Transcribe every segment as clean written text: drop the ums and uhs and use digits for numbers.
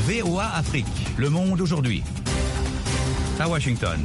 VOA Afrique, le monde aujourd'hui. À Washington.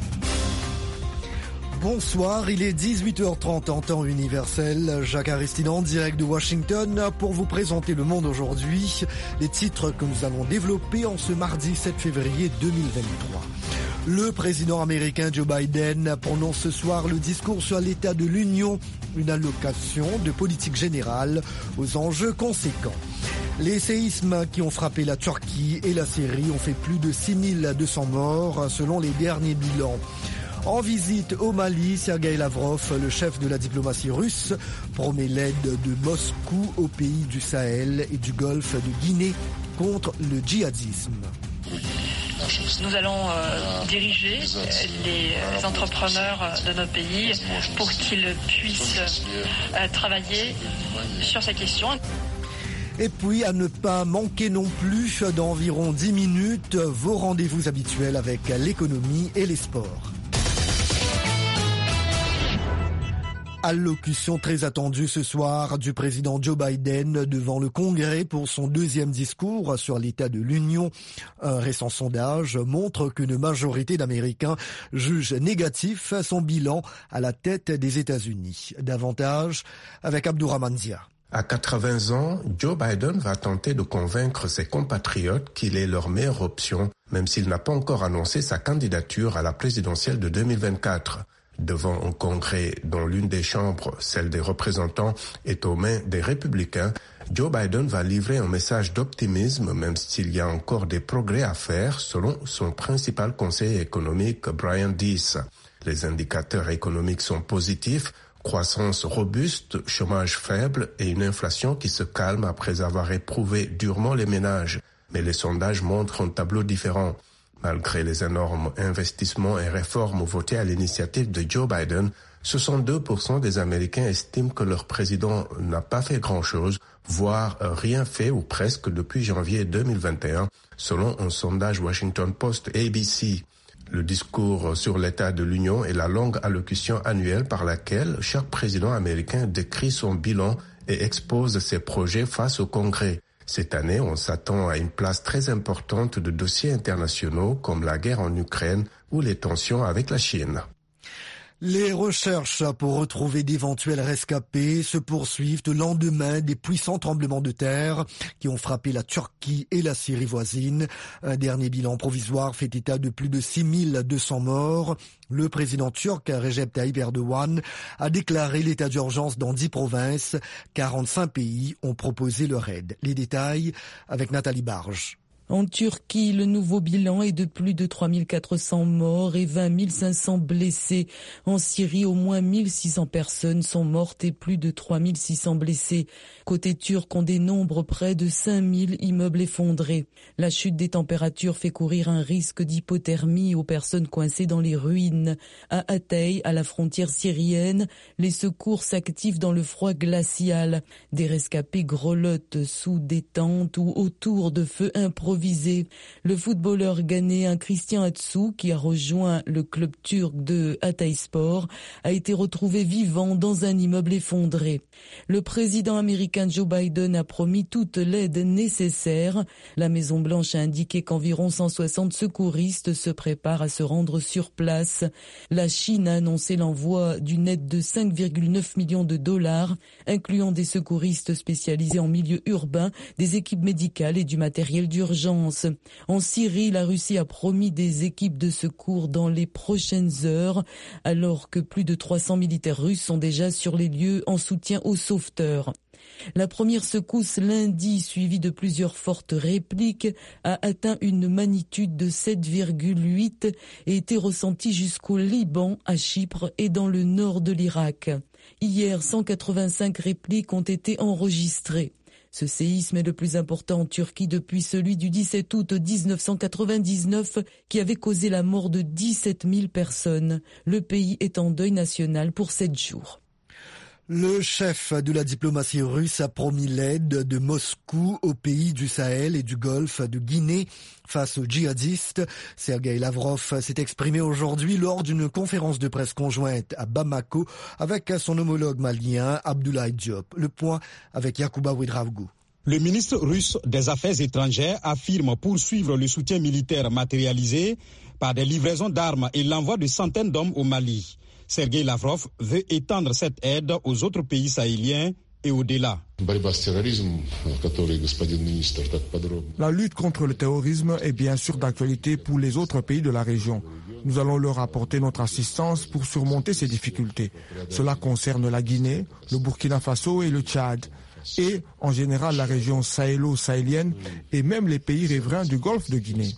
Bonsoir, il est 18h30 en temps universel. Jacques Aristide en direct de Washington pour vous présenter le monde aujourd'hui. Les titres que nous allons développer en ce mardi 7 février 2023. Le président américain Joe Biden prononce ce soir le discours sur l'état de l'Union, une allocation de politique générale aux enjeux conséquents. Les séismes qui ont frappé la Turquie et la Syrie ont fait plus de 6200 morts selon les derniers bilans. En visite au Mali, Sergueï Lavrov, le chef de la diplomatie russe, promet l'aide de Moscou aux pays du Sahel et du Golfe de Guinée contre le djihadisme. Nous allons diriger les entrepreneurs de notre pays pour qu'ils puissent travailler sur ces questions. Et puis, à ne pas manquer non plus, d'environ 10 minutes, vos rendez-vous habituels avec l'économie et les sports. Allocution très attendue ce soir du président Joe Biden devant le Congrès pour son deuxième discours sur l'état de l'Union. Un récent sondage montre qu'une majorité d'Américains jugent négatif son bilan à la tête des États-Unis. Davantage avec Abdourahmane Dia. À 80 ans, Joe Biden va tenter de convaincre ses compatriotes qu'il est leur meilleure option, même s'il n'a pas encore annoncé sa candidature à la présidentielle de 2024. Devant un congrès dont l'une des chambres, celle des représentants, est aux mains des républicains, Joe Biden va livrer un message d'optimisme même s'il y a encore des progrès à faire, selon son principal conseiller économique Brian Deese. Les indicateurs économiques sont positifs, croissance robuste, chômage faible et une inflation qui se calme après avoir éprouvé durement les ménages. Mais les sondages montrent un tableau différent. Malgré les énormes investissements et réformes votés à l'initiative de Joe Biden, 62% des Américains estiment que leur président n'a pas fait grand-chose, voire rien fait ou presque depuis janvier 2021, selon un sondage Washington Post ABC. Le discours sur l'état de l'Union est la longue allocution annuelle par laquelle chaque président américain décrit son bilan et expose ses projets face au Congrès. Cette année, on s'attend à une place très importante de dossiers internationaux comme la guerre en Ukraine ou les tensions avec la Chine. Les recherches pour retrouver d'éventuels rescapés se poursuivent au lendemain des puissants tremblements de terre qui ont frappé la Turquie et la Syrie voisine. Un dernier bilan provisoire fait état de plus de 6200 morts. Le président turc Recep Tayyip Erdogan a déclaré l'état d'urgence dans 10 provinces. 45 pays ont proposé leur aide. Les détails avec Nathalie Barge. En Turquie, le nouveau bilan est de plus de 3400 morts et 20 500 blessés. En Syrie, au moins 1600 personnes sont mortes et plus de 3600 blessés. Côté turc, on dénombre près de 5000 immeubles effondrés. La chute des températures fait courir un risque d'hypothermie aux personnes coincées dans les ruines. À Hatay, à la frontière syrienne, les secours s'activent dans le froid glacial. Des rescapés grelottent sous des tentes ou autour de feux improvisés. Le footballeur ghanéen Christian Atsu, qui a rejoint le club turc de Hatayspor, a été retrouvé vivant dans un immeuble effondré. Le président américain Joe Biden a promis toute l'aide nécessaire. La Maison-Blanche a indiqué qu'environ 160 secouristes se préparent à se rendre sur place. La Chine a annoncé l'envoi d'une aide de 5,9 millions de dollars, incluant des secouristes spécialisés en milieu urbain, des équipes médicales et du matériel d'urgence. En Syrie, la Russie a promis des équipes de secours dans les prochaines heures, alors que plus de 300 militaires russes sont déjà sur les lieux en soutien aux sauveteurs. La première secousse lundi, suivie de plusieurs fortes répliques, a atteint une magnitude de 7,8 et été ressentie jusqu'au Liban, à Chypre et dans le nord de l'Irak. Hier, 185 répliques ont été enregistrées. Ce séisme est le plus important en Turquie depuis celui du 17 août 1999 qui avait causé la mort de 17 000 personnes. Le pays est en deuil national pour 7 jours. Le chef de la diplomatie russe a promis l'aide de Moscou aux pays du Sahel et du Golfe de Guinée face aux djihadistes. Sergueï Lavrov s'est exprimé aujourd'hui lors d'une conférence de presse conjointe à Bamako avec son homologue malien Abdoulaye Diop. Le point avec Yacouba Ouedraogo. Le ministre russe des Affaires étrangères affirme poursuivre le soutien militaire matérialisé par des livraisons d'armes et l'envoi de centaines d'hommes au Mali. Sergueï Lavrov veut étendre cette aide aux autres pays sahéliens et au-delà. La lutte contre le terrorisme est bien sûr d'actualité pour les autres pays de la région. Nous allons leur apporter notre assistance pour surmonter ces difficultés. Cela concerne la Guinée, le Burkina Faso et le Tchad. Et en général la région sahélo-sahélienne et même les pays riverains du golfe de Guinée.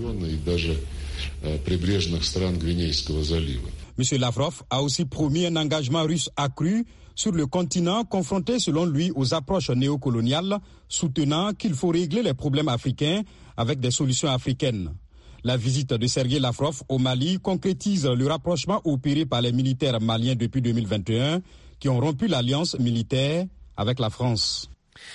M. Lavrov a aussi promis un engagement russe accru sur le continent confronté selon lui aux approches néocoloniales, soutenant qu'il faut régler les problèmes africains avec des solutions africaines. La visite de Sergueï Lavrov au Mali concrétise le rapprochement opéré par les militaires maliens depuis 2021 qui ont rompu l'alliance militaire avec la France.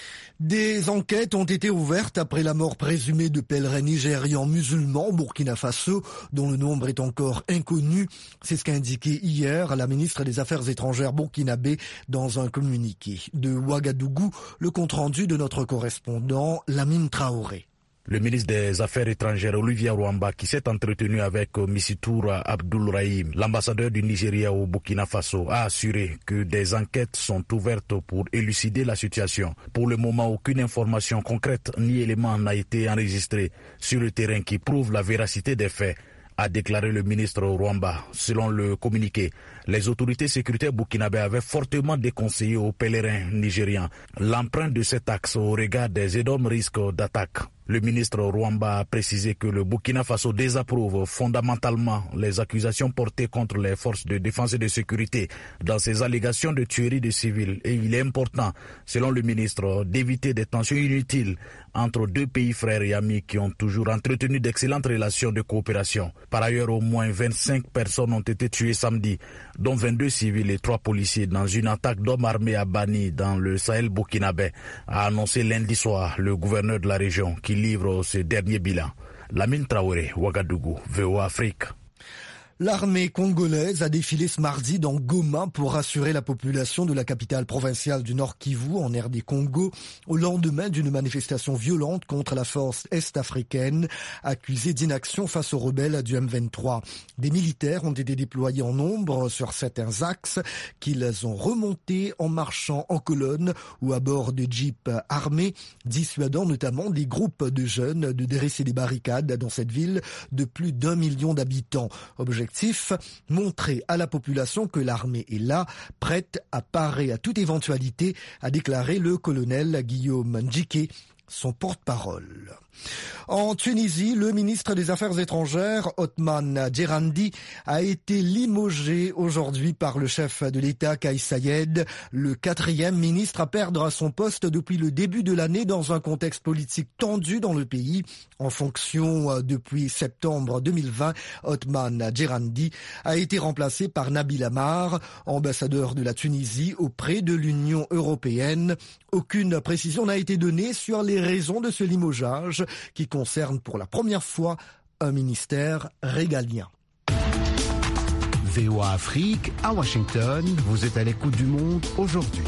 Des enquêtes ont été ouvertes après la mort présumée de pèlerins nigérians musulmans au Burkina Faso, dont le nombre est encore inconnu. C'est ce qu'a indiqué hier la ministre des Affaires étrangères burkinabé dans un communiqué. De Ouagadougou, le compte-rendu de notre correspondant Lamine Traoré. Le ministre des Affaires étrangères Olivier Rwamba, qui s'est entretenu avec Missitoura Abdoulrahim, l'ambassadeur du Nigeria au Burkina Faso, a assuré que des enquêtes sont ouvertes pour élucider la situation. Pour le moment, aucune information concrète ni élément n'a été enregistré sur le terrain qui prouve la véracité des faits, a déclaré le ministre Rwamba. Selon le communiqué, les autorités sécuritaires burkinabées avaient fortement déconseillé aux pèlerins nigérians l'empreinte de cet axe au regard des énormes risques d'attaque. Le ministre Rwamba a précisé que le Burkina Faso désapprouve fondamentalement les accusations portées contre les forces de défense et de sécurité dans ces allégations de tuerie de civils. Et il est important, selon le ministre, d'éviter des tensions inutiles entre deux pays frères et amis qui ont toujours entretenu d'excellentes relations de coopération. Par ailleurs, au moins 25 personnes ont été tuées samedi, dont 22 civils et 3 policiers dans une attaque d'hommes armés à Bani dans le Sahel burkinabé, a annoncé lundi soir le gouverneur de la région qui livre ce dernier bilan. Lamine Traoré, Ouagadougou, VOA Afrique. L'armée congolaise a défilé ce mardi dans Goma pour rassurer la population de la capitale provinciale du Nord Kivu en RD Congo au lendemain d'une manifestation violente contre la force est-africaine accusée d'inaction face aux rebelles du M23. Des militaires ont été déployés en nombre sur certains axes qu'ils ont remontés en marchant en colonne ou à bord de jeeps armés, dissuadant notamment des groupes de jeunes de dresser des barricades dans cette ville de plus d'1 million d'habitants. Objectif, montrer à la population que l'armée est là, prête à parer à toute éventualité, a déclaré le colonel Guillaume Ndjike, son porte-parole. En Tunisie, le ministre des Affaires étrangères, Othman Djerandi, a été limogé aujourd'hui par le chef de l'État, Kais Saied, le 4e ministre à perdre son poste depuis le début de l'année dans un contexte politique tendu dans le pays. En fonction depuis septembre 2020, Othman Djerandi a été remplacé par Nabil Amar, ambassadeur de la Tunisie auprès de l'Union européenne. Aucune précision n'a été donnée sur les raisons de ce limogeage qui concerne pour la première fois un ministère régalien. VOA Afrique à Washington, vous êtes à l'écoute du monde aujourd'hui.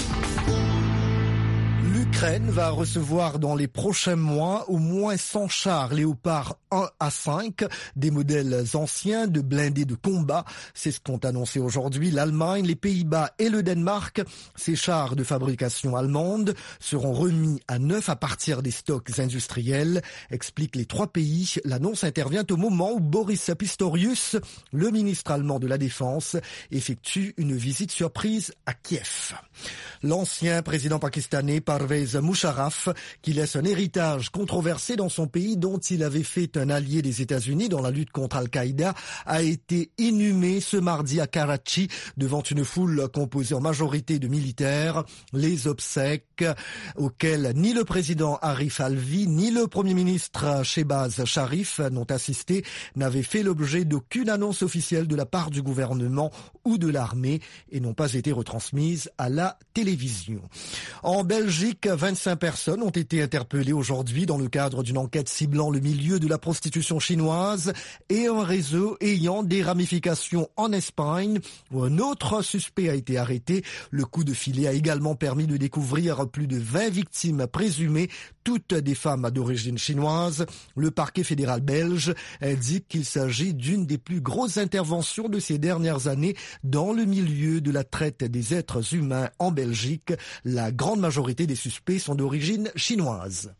L'Ukraine va recevoir dans les prochains mois au moins 100 chars Léopard 1 à 5, des modèles anciens de blindés de combat. C'est ce qu'ont annoncé aujourd'hui l'Allemagne, les Pays-Bas et le Danemark. Ces chars de fabrication allemande seront remis à neuf à partir des stocks industriels, expliquent les 3 pays. L'annonce intervient au moment où Boris Pistorius, le ministre allemand de la Défense, effectue une visite surprise à Kiev. L'ancien président pakistanais Parvez Musharraf, qui laisse un héritage controversé dans son pays dont il avait fait un allié des États-Unis dans la lutte contre Al-Qaïda, a été inhumé ce mardi à Karachi devant une foule composée en majorité de militaires. Les obsèques auxquelles ni le président Arif Alvi ni le premier ministre Shehbaz Sharif n'ont assisté n'avaient fait l'objet d'aucune annonce officielle de la part du gouvernement ou de l'armée et n'ont pas été retransmises à la télévision. En Belgique, 25 personnes ont été interpellées aujourd'hui dans le cadre d'une enquête ciblant le milieu de la prostitution chinoise et un réseau ayant des ramifications en Espagne où un autre suspect a été arrêté. Le coup de filet a également permis de découvrir plus de 20 victimes présumées, toutes des femmes d'origine chinoise. Le parquet fédéral belge indique qu'il s'agit d'une des plus grosses interventions de ces dernières années dans le milieu de la traite des êtres humains en Belgique. La grande majorité des suspects sont d'origine chinoise.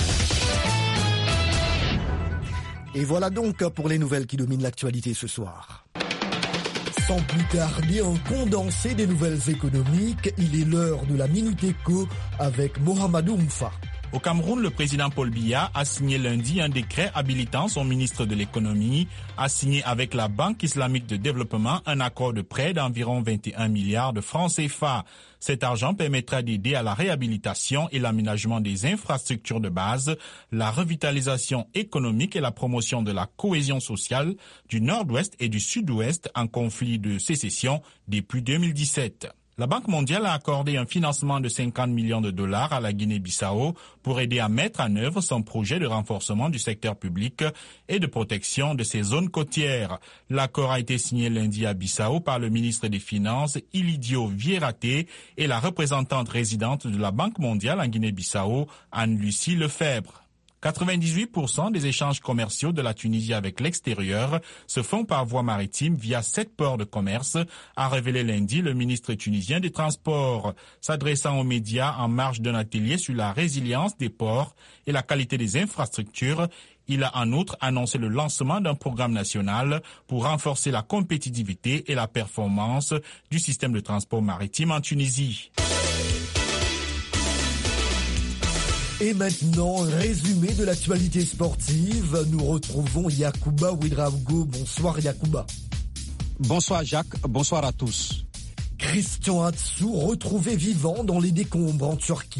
Et voilà donc pour les nouvelles qui dominent l'actualité ce soir. Sans plus tarder, un condensé des nouvelles économiques. Il est l'heure de la Minute Éco avec Mohamedou Oumfa. Au Cameroun, le président Paul Biya a signé lundi un décret habilitant son ministre de l'économie à signer avec la Banque islamique de développement un accord de prêt d'environ 21 milliards de francs CFA. Cet argent permettra d'aider à la réhabilitation et l'aménagement des infrastructures de base, la revitalisation économique et la promotion de la cohésion sociale du nord-ouest et du sud-ouest en conflit de sécession depuis 2017. La Banque mondiale a accordé un financement de 50 millions de dollars à la Guinée-Bissau pour aider à mettre en œuvre son projet de renforcement du secteur public et de protection de ses zones côtières. L'accord a été signé lundi à Bissau par le ministre des Finances, Ilidio Vierate, et la représentante résidente de la Banque mondiale en Guinée-Bissau, Anne-Lucie Lefebvre. 98% des échanges commerciaux de la Tunisie avec l'extérieur se font par voie maritime via 7 ports de commerce, a révélé lundi le ministre tunisien des Transports. S'adressant aux médias en marge d'un atelier sur la résilience des ports et la qualité des infrastructures, il a en outre annoncé le lancement d'un programme national pour renforcer la compétitivité et la performance du système de transport maritime en Tunisie. Et maintenant, un résumé de l'actualité sportive. Nous retrouvons Yacouba Ouedraogo. Bonsoir Yacouba. Bonsoir Jacques, bonsoir à tous. Christian Atsu retrouvé vivant dans les décombres en Turquie.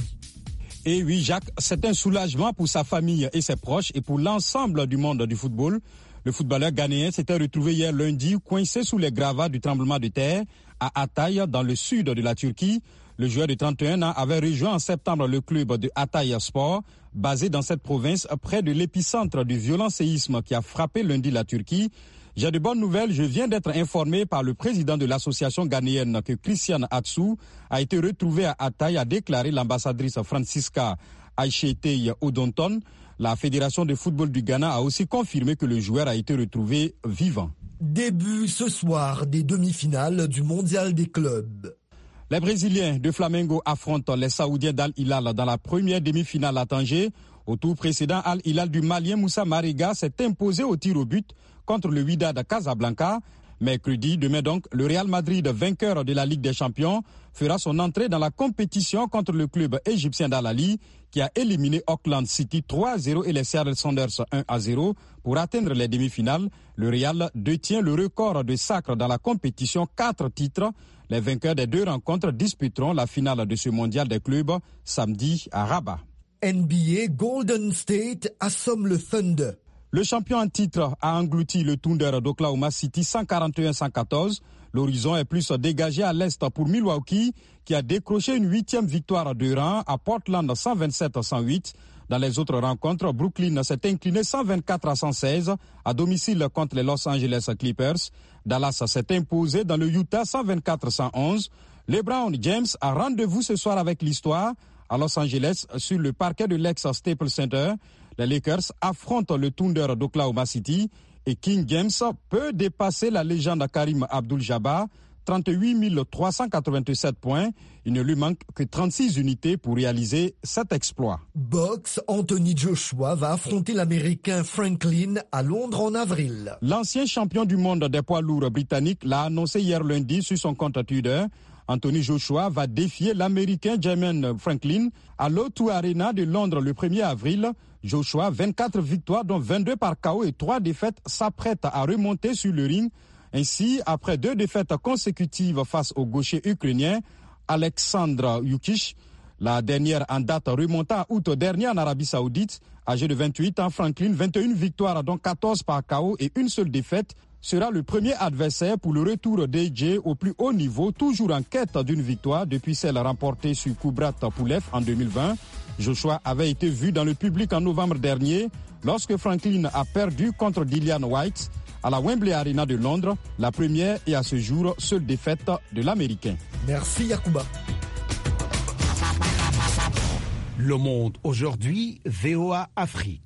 Et oui Jacques, c'est un soulagement pour sa famille et ses proches et pour l'ensemble du monde du football. Le footballeur ghanéen s'était retrouvé hier lundi coincé sous les gravats du tremblement de terre à Hatay dans le sud de la Turquie. Le joueur de 31 ans avait rejoint en septembre le club de Hatay Sport, basé dans cette province près de l'épicentre du violent séisme qui a frappé lundi la Turquie. J'ai de bonnes nouvelles, je viens d'être informé par le président de l'association ghanéenne que Christian Atsu a été retrouvé à Hatay, a déclaré l'ambassadrice Francisca Aïchetei Odonton. La Fédération de football du Ghana a aussi confirmé que le joueur a été retrouvé vivant. Début ce soir des demi-finales du mondial des clubs. Les Brésiliens de Flamengo affrontent les Saoudiens d'Al Hilal dans la première demi-finale à Tanger. Au tour précédent, Al Hilal du Malien Moussa Mariga s'est imposé au tir au but contre le Wydad Casablanca. Mercredi, demain donc, le Real Madrid, vainqueur de la Ligue des Champions, fera son entrée dans la compétition contre le club égyptien d'Al Ahly qui a éliminé Auckland City 3-0 et les Seattle Sounders 1-0 pour atteindre les demi-finales. Le Real détient le record de sacres dans la compétition, 4 titres. Les vainqueurs des 2 rencontres disputeront la finale de ce mondial des clubs samedi à Rabat. NBA, Golden State assomme le Thunder. Le champion en titre a englouti le Thunder d'Oklahoma City 141-114. L'horizon est plus dégagé à l'est pour Milwaukee qui a décroché une 8e victoire de rang à Portland 127-108. Dans les autres rencontres, Brooklyn s'est incliné 124-116 à domicile contre les Los Angeles Clippers. Dallas s'est imposé dans le Utah 124-111. LeBron James a rendez-vous ce soir avec l'histoire à Los Angeles sur le parquet de l'ex-Staples Center. Les Lakers affrontent le Thunder d'Oklahoma City et King James peut dépasser la légende Karim Abdul-Jabbar, 38 387 points. Il ne lui manque que 36 unités pour réaliser cet exploit. Boxe, Anthony Joshua va affronter l'Américain Franklin à Londres en avril. L'ancien champion du monde des poids lourds britanniques l'a annoncé hier lundi sur son compte Twitter. Anthony Joshua va défier l'Américain Jermaine Franklin à l'O2 Arena de Londres le 1er avril. Joshua, 24 victoires dont 22 par KO et 3 défaites, s'apprête à remonter sur le ring. Ainsi, après 2 défaites consécutives face au gaucher ukrainien Alexandre Yukish, la dernière en date remonta à août dernier en Arabie Saoudite. Âgé de 28 ans, Franklin, 21 victoires dont 14 par KO et une seule défaite, sera le premier adversaire pour le retour d'AJ au plus haut niveau, toujours en quête d'une victoire depuis celle remportée sur Kubrat Pulev en 2020. Joshua avait été vu dans le public en novembre dernier lorsque Franklin a perdu contre Dillian Whyte à la Wembley Arena de Londres, la première et à ce jour seule défaite de l'Américain. Merci Yacouba. Le Monde aujourd'hui, VOA Afrique.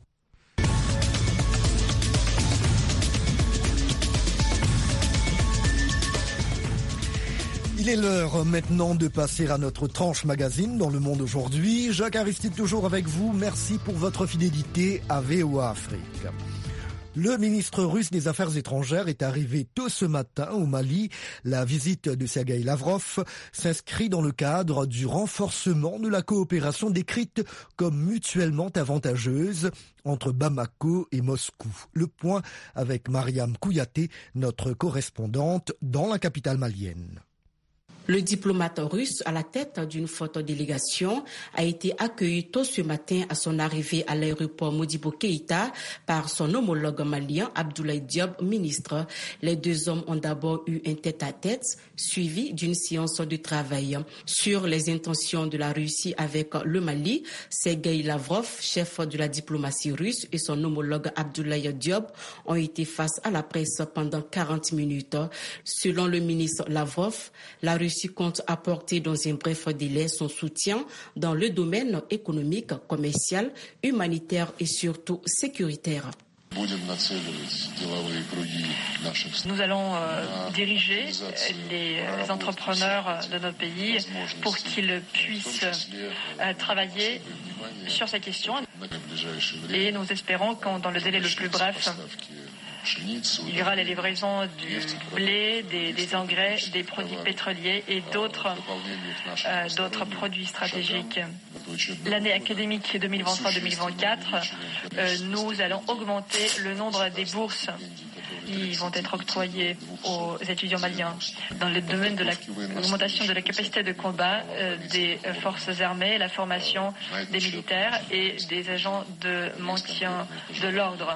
Il est l'heure maintenant de passer à notre tranche magazine dans Le Monde aujourd'hui. Jacques Aristide toujours avec vous. Merci pour votre fidélité à VOA Afrique. Le ministre russe des Affaires étrangères est arrivé tôt ce matin au Mali. La visite de Sergueï Lavrov s'inscrit dans le cadre du renforcement de la coopération décrite comme mutuellement avantageuse entre Bamako et Moscou. Le point avec Mariam Kouyaté, notre correspondante dans la capitale malienne. Le diplomate russe à la tête d'une forte délégation a été accueilli tôt ce matin à son arrivée à l'aéroport Modibo Keïta par son homologue malien Abdoulaye Diop, ministre. Les deux hommes ont d'abord eu un tête-à-tête suivi d'une séance de travail. Sur les intentions de la Russie avec le Mali, Sergueï Lavrov, chef de la diplomatie russe, et son homologue Abdoulaye Diop ont été face à la presse pendant 40 minutes. Selon le ministre Lavrov, la Russie compte apporter dans un bref délai son soutien dans le domaine économique, commercial, humanitaire et surtout sécuritaire. Nous allons diriger les entrepreneurs de notre pays pour qu'ils puissent travailler sur ces questions et nous espérons que dans le délai le plus bref, il y aura les livraisons du blé, des engrais, des produits pétroliers et d'autres produits stratégiques. L'année académique 2023-2024, nous allons augmenter le nombre des bourses qui vont être octroyées aux étudiants maliens dans le domaine de l'augmentation de la capacité de combat des forces armées, la formation des militaires et des agents de maintien de l'ordre.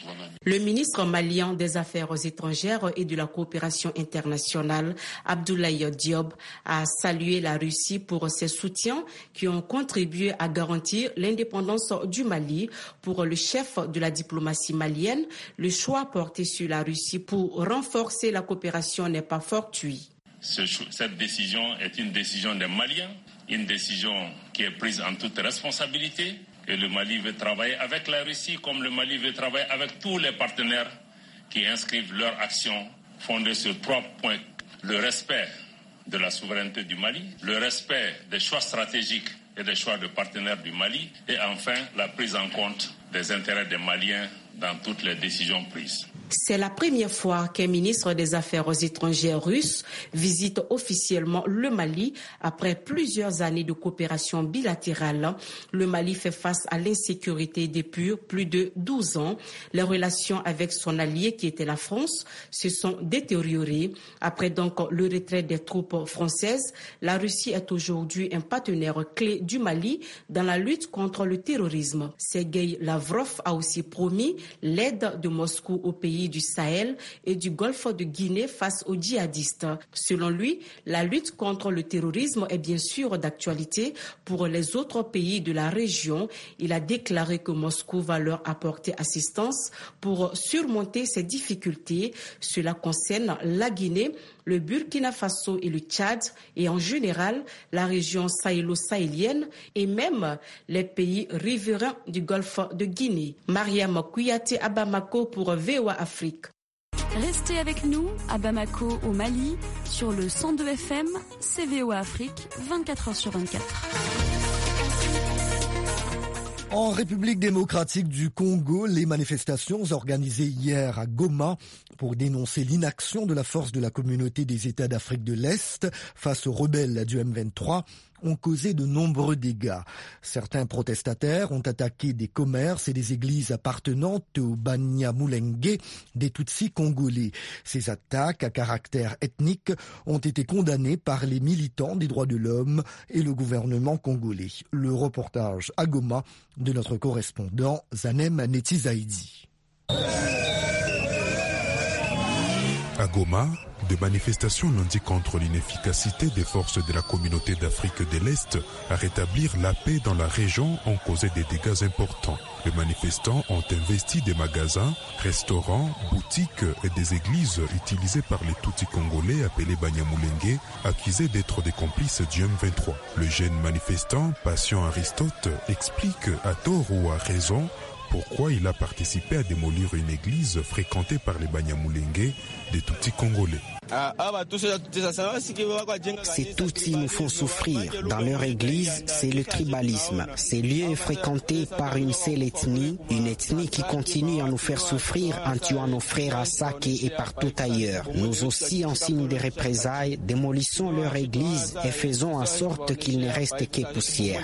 Le ministre malien des Affaires étrangères et de la coopération internationale, Abdoulaye Diop, a salué la Russie pour ses soutiens qui ont contribué à garantir l'indépendance du Mali. Pour le chef de la diplomatie malienne, le choix porté sur la Russie pour renforcer la coopération n'est pas fortuit. Cette décision est une décision des Maliens, une décision qui est prise en toute responsabilité. Et le Mali veut travailler avec la Russie comme le Mali veut travailler avec tous les partenaires qui inscrivent leur action fondée sur 3 points. Le respect de la souveraineté du Mali, le respect des choix stratégiques et des choix de partenaires du Mali et enfin la prise en compte des intérêts des Maliens dans toutes les décisions prises. C'est la première fois qu'un ministre des Affaires étrangères russe visite officiellement le Mali après plusieurs années de coopération bilatérale. Le Mali fait face à l'insécurité depuis plus de 12 ans. Les relations avec son allié qui était la France se sont détériorées. Après donc le retrait des troupes françaises, la Russie est aujourd'hui un partenaire clé du Mali dans la lutte contre le terrorisme. Sergueï Lavrov a aussi promis l'aide de Moscou au pays du Sahel et du Golfe de Guinée face aux djihadistes. Selon lui, la lutte contre le terrorisme est bien sûr d'actualité pour les autres pays de la région. Il a déclaré que Moscou va leur apporter assistance pour surmonter ces difficultés. Cela concerne la Guinée, le Burkina Faso et le Tchad et en général la région sahélo-sahélienne et même les pays riverains du Golfe de Guinée. Mariam Kouyaté à Bamako pour VOA Afrique. Restez avec nous à Bamako au Mali sur le 102 FM, c'est VOA Afrique, 24h sur 24. En République démocratique du Congo, les manifestations organisées hier à Goma pour dénoncer l'inaction de la force de la communauté des États d'Afrique de l'Est face aux rebelles du M23 ont causé de nombreux dégâts. Certains protestataires ont attaqué des commerces et des églises appartenantes au Banyamulenge des Tutsis congolais. Ces attaques à caractère ethnique ont été condamnées par les militants des droits de l'homme et le gouvernement congolais. Le reportage à Goma de notre correspondant Zanem Netizaidi. À Goma, des manifestations lundi contre l'inefficacité des forces de la communauté d'Afrique de l'Est à rétablir la paix dans la région ont causé des dégâts importants. Les manifestants ont investi des magasins, restaurants, boutiques et des églises utilisées par les Tutsis congolais appelés Banyamulenge, accusés d'être des complices du M23. Le jeune manifestant, Patient Aristote, explique à tort ou à raison pourquoi il a participé à démolir une église fréquentée par les Banyamulenge des Tutsis congolais. Ces Tutsis nous font souffrir. Dans leur église, c'est le tribalisme. Ces lieux est fréquenté par une seule ethnie, une ethnie qui continue à nous faire souffrir en tuant nos frères à Sake et partout ailleurs. Nous aussi, en signe de représailles, démolissons leur église et faisons en sorte qu'il ne reste que poussière.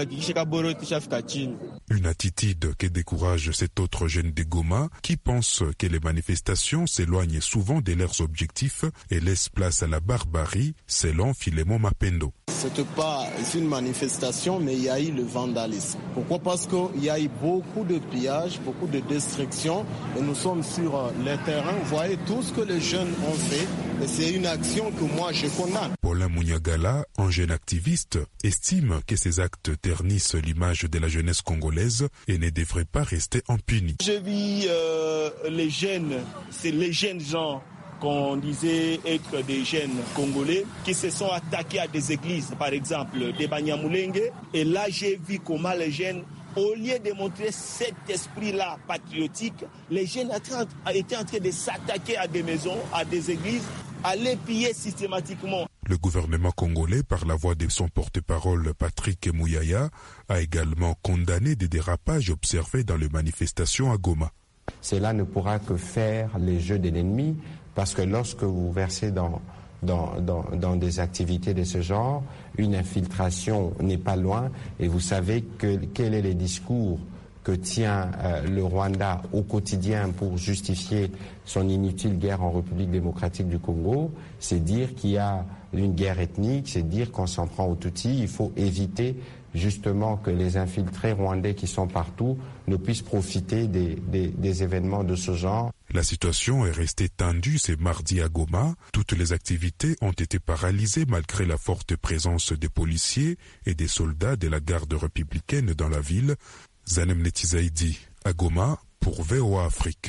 Une attitude qui décourage cet autre jeune de Goma qui pense que les manifestations s'éloignent souvent de leurs objectifs et laisse place à la barbarie, selon Filemon Mapendo. C'était pas une manifestation, mais il y a eu le vandalisme. Pourquoi? Parce qu'il y a eu beaucoup de pillages, beaucoup de destruction, et nous sommes sur le terrain. Vous voyez tout ce que les jeunes ont fait, et c'est une action que moi je condamne. Paulin Munyagala, un jeune activiste, estime que ces actes ternissent l'image de la jeunesse congolaise et ne devraient pas rester impunis. Je vis les jeunes, c'est les jeunes gens qu'on disait être des jeunes congolais qui se sont attaqués à des églises, par exemple des Banyamulenge. Et là, j'ai vu comment les jeunes, au lieu de montrer cet esprit-là patriotique, les jeunes étaient en train de s'attaquer à des maisons, à des églises, à les piller systématiquement. Le gouvernement congolais, par la voix de son porte-parole Patrick Mouyaya, a également condamné des dérapages observés dans les manifestations à Goma. Cela ne pourra que faire les jeux de l'ennemi, parce que lorsque vous versez dans des activités de ce genre, une infiltration n'est pas loin, et vous savez quel est le discours que tient le Rwanda au quotidien pour justifier son inutile guerre en République démocratique du Congo, c'est dire qu'il y a une guerre ethnique, c'est dire qu'on s'en prend aux Tutsis. Il faut éviter justement que les infiltrés rwandais qui sont partout ne puissent profiter des événements de ce genre. La situation est restée tendue ce mardi à Goma. Toutes les activités ont été paralysées malgré la forte présence des policiers et des soldats de la garde républicaine dans la ville. Zanem Netizaidi à Goma pour VOA Afrique.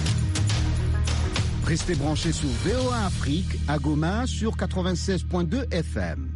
Restez branchés sur VOA Afrique à Goma sur 96.2 FM.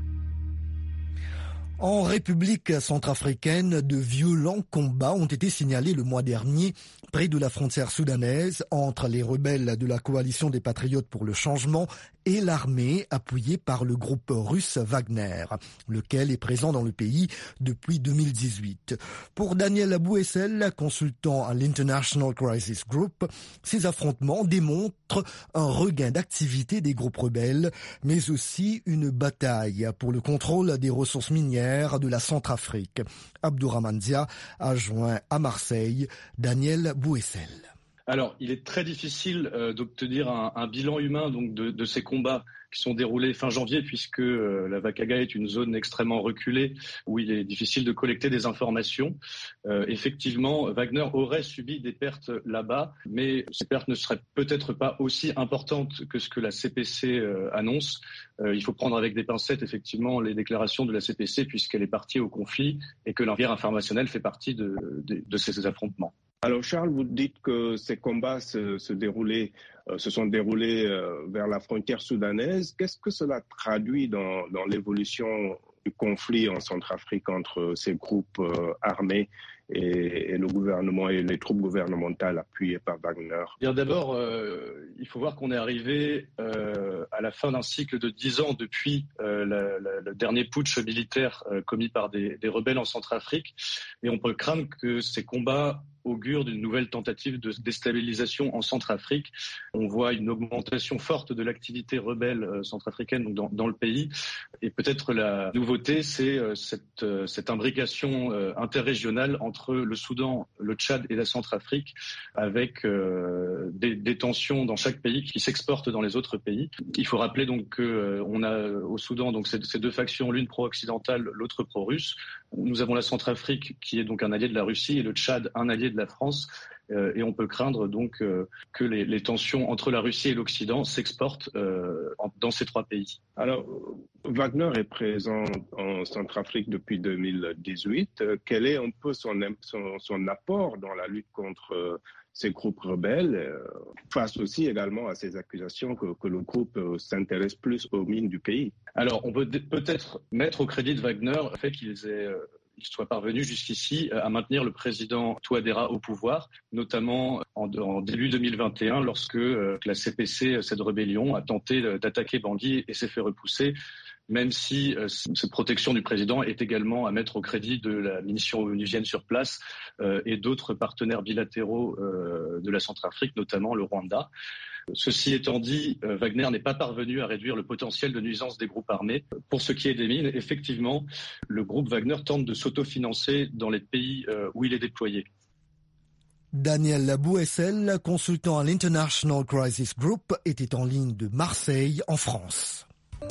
En République centrafricaine, de violents combats ont été signalés le mois dernier près de la frontière soudanaise entre les rebelles de la coalition des Patriotes pour le changement et l'armée appuyée par le groupe russe Wagner, lequel est présent dans le pays depuis 2018. Pour Daniel Bouessel, consultant à l'International Crisis Group, ces affrontements démontrent un regain d'activité des groupes rebelles, mais aussi une bataille pour le contrôle des ressources minières de la Centrafrique. Abdourahmane Dia a joint à Marseille Daniel Bouessel. Alors, il est très difficile d'obtenir un bilan humain donc de ces combats qui sont déroulés fin janvier, puisque la Vakaga est une zone extrêmement reculée où il est difficile de collecter des informations. Effectivement, Wagner aurait subi des pertes là-bas, mais ces pertes ne seraient peut-être pas aussi importantes que ce que la CPC annonce. Il faut prendre avec des pincettes, effectivement, les déclarations de la CPC, puisqu'elle est partie au conflit et que l'envers informationnel fait partie de ces affrontements. Alors Charles, vous dites que ces combats se sont déroulés vers la frontière soudanaise. Qu'est-ce que cela traduit dans l'évolution du conflit en Centrafrique entre ces groupes armés et le gouvernement et les troupes gouvernementales appuyées par Wagner? Bien, d'abord, il faut voir qu'on est arrivé à la fin d'un cycle de 10 ans depuis le dernier putsch militaire commis par des rebelles en Centrafrique, et on peut craindre que ces combats augure d'une nouvelle tentative de déstabilisation en Centrafrique. On voit une augmentation forte de l'activité rebelle centrafricaine dans le pays. Et peut-être la nouveauté, c'est cette imbrication interrégionale entre le Soudan, le Tchad et la Centrafrique, avec des tensions dans chaque pays qui s'exportent dans les autres pays. Il faut rappeler donc qu'on a au Soudan donc ces deux factions, l'une pro-occidentale, l'autre pro-russe. Nous avons la Centrafrique qui est donc un allié de la Russie et le Tchad un allié de la France. et on peut craindre donc que les tensions entre la Russie et l'Occident s'exportent dans ces 3 pays. Alors, Wagner est présent en Centrafrique depuis 2018. Quel est un peu son apport dans la lutte contre ces groupes rebelles, face aussi également à ces accusations que le groupe s'intéresse plus aux mines du pays? Alors, on peut peut-être mettre au crédit de Wagner le fait qu'il soit parvenu jusqu'ici à maintenir le président Touadéra au pouvoir, notamment en début 2021, lorsque la CPC, cette rébellion, a tenté d'attaquer Bangui et s'est fait repousser, même si cette protection du président est également à mettre au crédit de la mission onusienne sur place et d'autres partenaires bilatéraux de la Centrafrique, notamment le Rwanda. Ceci étant dit, Wagner n'est pas parvenu à réduire le potentiel de nuisance des groupes armés. Pour ce qui est des mines, effectivement, le groupe Wagner tente de s'autofinancer dans les pays où il est déployé. Daniel Bouessel, consultant à l'International Crisis Group, était en ligne de Marseille, en France.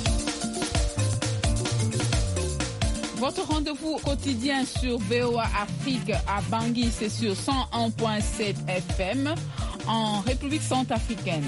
Votre rendez-vous quotidien sur VOA Afrique à Bangui, c'est sur 101.7 FM en République centrafricaine.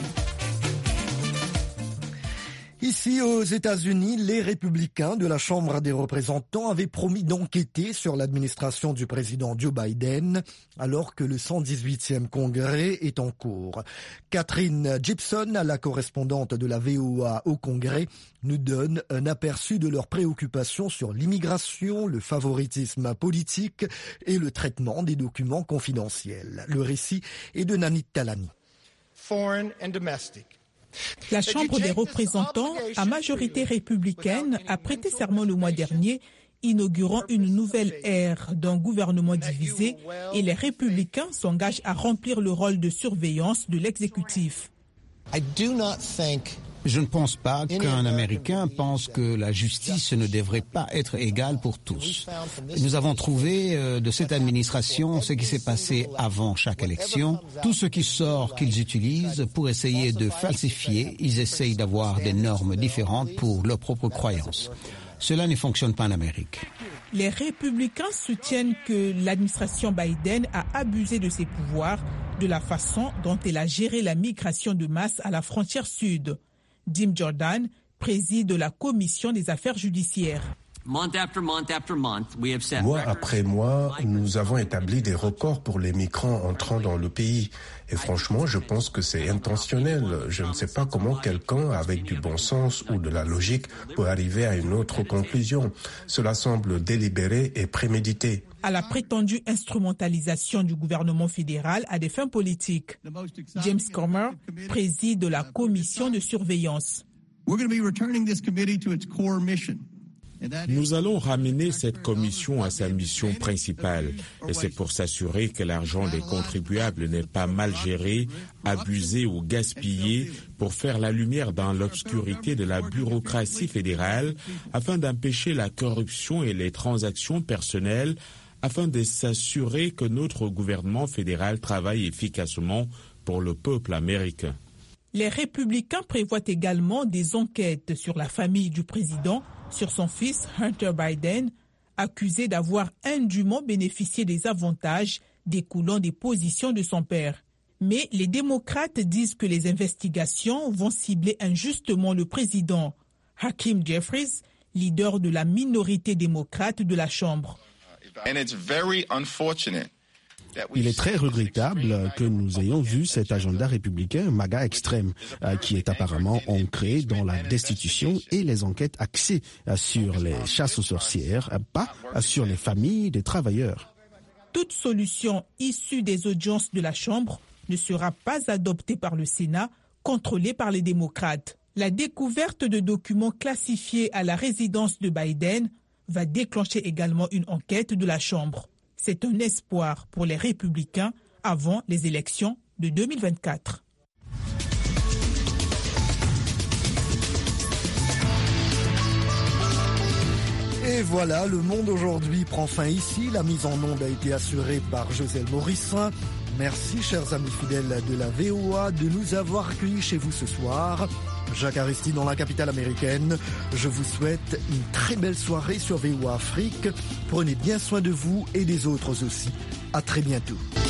Ici, aux États-Unis, les républicains de la Chambre des représentants avaient promis d'enquêter sur l'administration du président Joe Biden alors que le 118e congrès est en cours. Catherine Gibson, la correspondante de la VOA au congrès, nous donne un aperçu de leurs préoccupations sur l'immigration, le favoritisme politique et le traitement des documents confidentiels. Le récit est de Nanit Talani. Foreign and domestic. La Chambre des représentants, à majorité républicaine, a prêté serment le mois dernier, inaugurant une nouvelle ère d'un gouvernement divisé, et les républicains s'engagent à remplir le rôle de surveillance de l'exécutif. Je ne pense pas qu'un Américain pense que la justice ne devrait pas être égale pour tous. Nous avons trouvé de cette administration ce qui s'est passé avant chaque élection. Tout ce qui sort qu'ils utilisent pour essayer de falsifier, ils essayent d'avoir des normes différentes pour leurs propres croyances. Cela ne fonctionne pas en Amérique. Les républicains soutiennent que l'administration Biden a abusé de ses pouvoirs de la façon dont elle a géré la migration de masse à la frontière sud. Jim Jordan préside la commission des affaires judiciaires. Mois après mois, nous avons établi des records pour les migrants entrant dans le pays. Et franchement, je pense que c'est intentionnel. Je ne sais pas comment quelqu'un avec du bon sens ou de la logique peut arriver à une autre conclusion. Cela semble délibéré et prémédité. À la prétendue instrumentalisation du gouvernement fédéral à des fins politiques. James Comer préside la commission de surveillance. Nous allons ramener cette commission à sa mission principale, et c'est pour s'assurer que l'argent des contribuables n'est pas mal géré, abusé ou gaspillé pour faire la lumière dans l'obscurité de la bureaucratie fédérale, afin d'empêcher la corruption et les transactions personnelles, afin de s'assurer que notre gouvernement fédéral travaille efficacement pour le peuple américain. Les républicains prévoient également des enquêtes sur la famille du président, sur son fils Hunter Biden, accusé d'avoir indûment bénéficié des avantages découlant des positions de son père. Mais les démocrates disent que les investigations vont cibler injustement le président. Hakeem Jeffries, leader de la minorité démocrate de la Chambre. Il est très regrettable que nous ayons vu cet agenda républicain MAGA extrême, qui est apparemment ancré dans la destitution et les enquêtes axées sur les chasses aux sorcières, pas sur les familles des travailleurs. Toute solution issue des audiences de la Chambre ne sera pas adoptée par le Sénat, contrôlé par les démocrates. La découverte de documents classifiés à la résidence de Biden va déclencher également une enquête de la Chambre. C'est un espoir pour les républicains avant les élections de 2024. Et voilà, le monde aujourd'hui prend fin ici. La mise en onde a été assurée par Joselle Morissin. Merci, chers amis fidèles de la VOA, de nous avoir accueillis chez vous ce soir. Jacques Aristide dans la capitale américaine. Je vous souhaite une très belle soirée sur VOA Afrique. Prenez bien soin de vous et des autres aussi. À très bientôt.